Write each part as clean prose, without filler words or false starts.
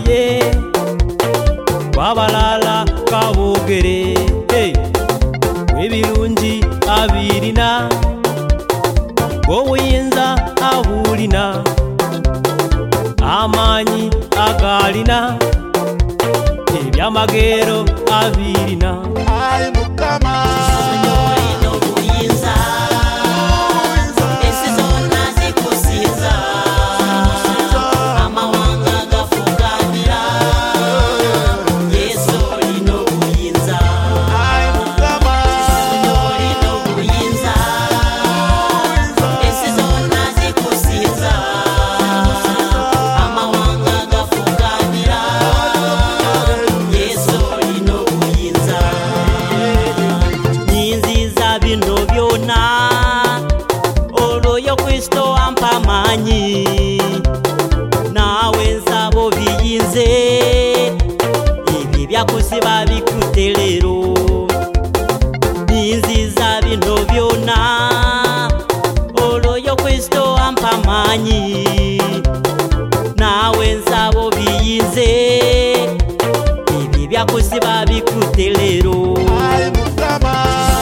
ye wabalala kabogere webirungi abirina obuyinza abulina amanyi agalina ebyamagero abirina Ai Mukama Kristo ampa manyi nawe nsabo biyinze ibi byakusiba bikutelero ninziza bino byona olwoyo Kristo ampa manyi nawe nsabo biyinze ibi byakusiba bikutelero Ai Mukama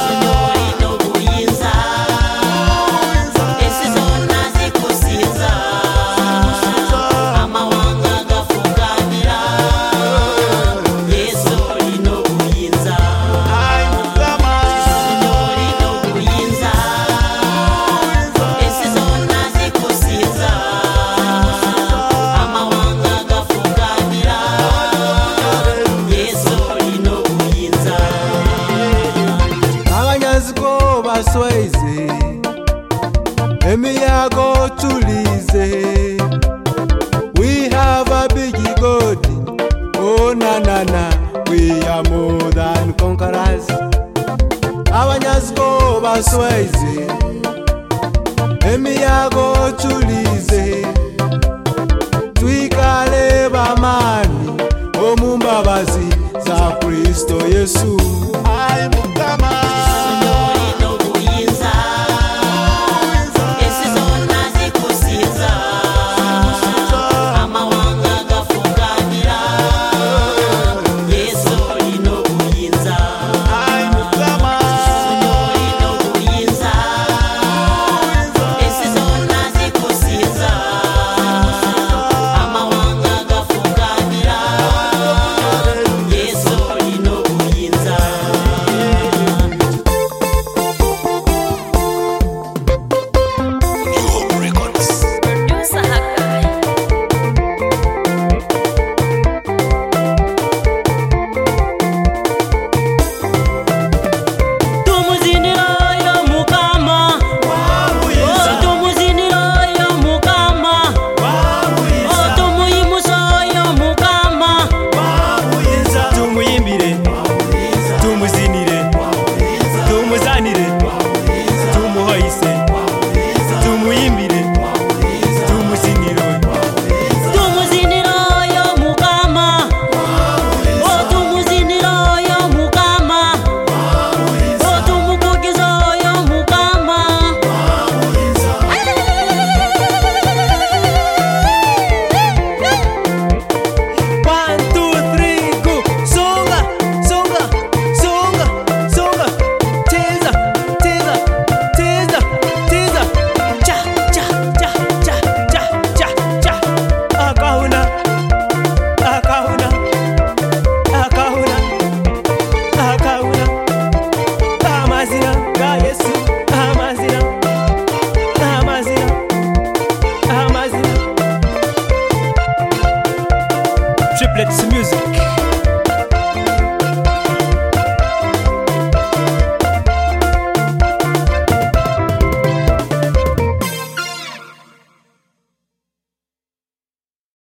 Swayze emiyago tulize. We have a big God, oh na na na, we are more than conquerors. Abanyazigo baswayze emiyago tulize, twikale bamani omumbabazi za Kristo Yesu. Ai Mukama Triplets music.